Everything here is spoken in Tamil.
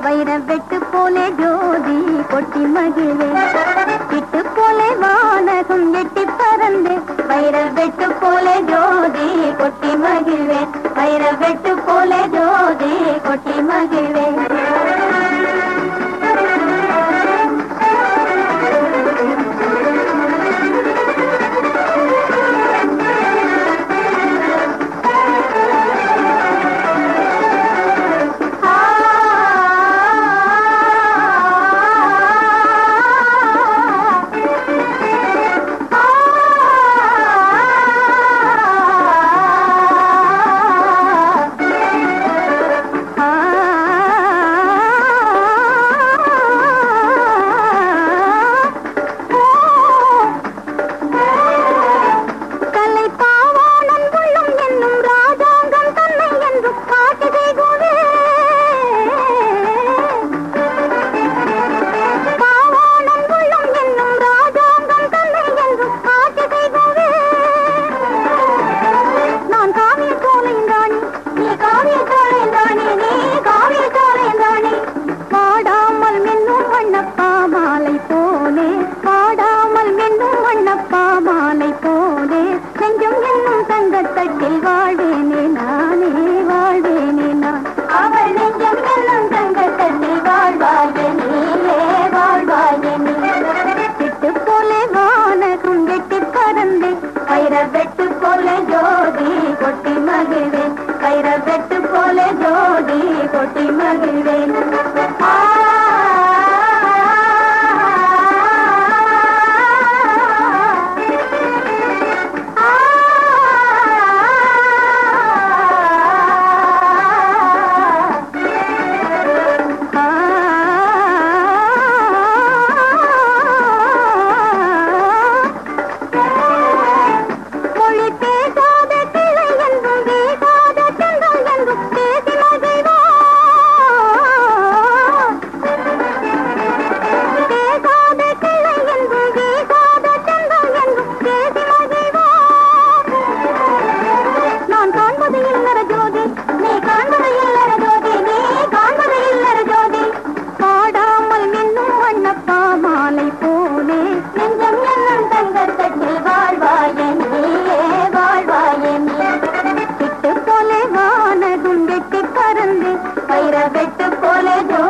வைர வெட்டு போலே ஜோதி கொட்டி மகிழே விட்டு போலே வானகம் எட்டி பறந்து வைர வெட்டு போலே ஜோதி கொட்டி மகிழே வைர வெட்டு போலே ஜோதி கொட்டி மகிழே தங்கத்தட்டில் வாழ்வேனே நானே வாழ்வேனே நான் அவள் நெஞ்சம் எல்லாம் தங்கத்தட்டில் வாழ்வாயே நீயே வாழ்வாயே நீ விட்டு போலே வானகம் வெட்டி பறந்து வைர வெட்டு போலே ஜோதி கொட்டி மகிழ்வேன் வைர வெட்டு போலே ஜோதி கொட்டி மகிழ்வேன் வைர வெட்டு போலே